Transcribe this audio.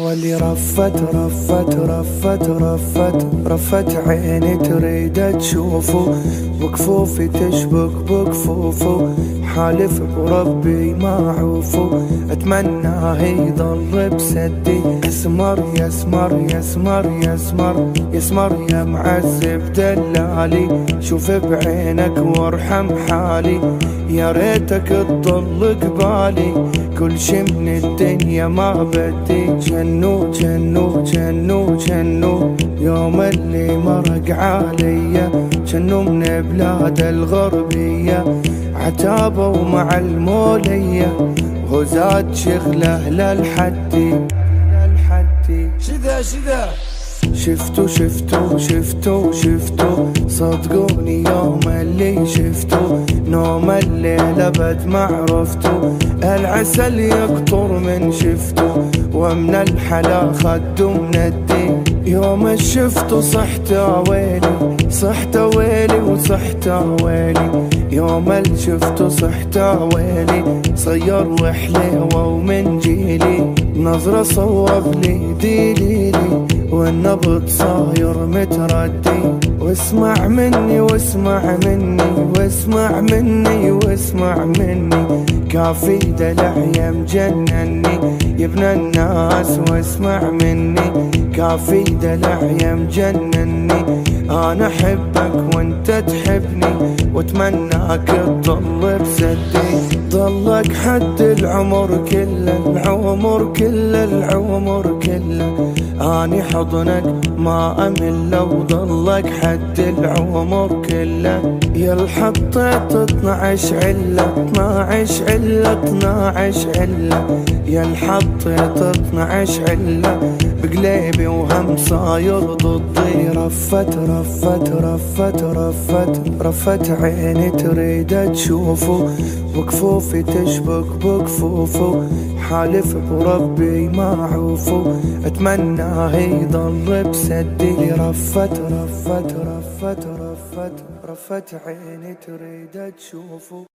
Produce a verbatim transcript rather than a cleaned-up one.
واللي رفت رفت رفت رفت رفت عيني تريد تشوفه، وكفوفي تشبك بكفوفه، حالف بربي ما عوفه، اتمناه يضل بسدي. يسمر يسمر يسمر يسمر يسمر يا معذب دلالي، شوف بعينك وارحم حالي، يا ريتك تضل قبالي، كل شي من الدنيا ما بدي. جنو جنو جنو جنو يوم اللي مرق عليا، جنو من بلاد الغربية، عتابه مع المولية، وهو زاد شغله للحدي للحدي. شذا شذا شفتو شفتو شفتو شفتو صدقوني يوم اللي شفتو، نوم الليل ابد ما عرفتو، العسل يقطر من شفتو، ومن الحلا خدو من الدين. يوم شفتو صحت ويلي صحت ويلي وصحت ويلي، يوم اللي شفتو صحت ويلي، صير وحليوه ومن جيلي، نظرة صوب لي ديليلي، والنبض صاير متردي. واسمع مني واسمع مني واسمع مني واسمع مني، كافي دلع يا مجنني يا ابن الناس، واسمع مني كافي دلع يا مجنني، انا احبك وانت تحبني، واتمناك تضل بسدي. ضلك حد العمر كله العمر كله العمر كله، اني حضنك ما امل، لو ضلك حد العمر كله. يا الحطيت اثنعش عله اثنعش عله اثنعش عله، يا الحطيت اثنعش عله، بقليبي وهم صاير ضدي. رفت رفت رفت رفت رفت عيني تريد تشوفه، وكفوفي تشبك بكفوفه، حالف بربي ما عوفه، اتمناه يضل بسدي. رفت رفت رفت رفت رفت عيني تريد تشوفه.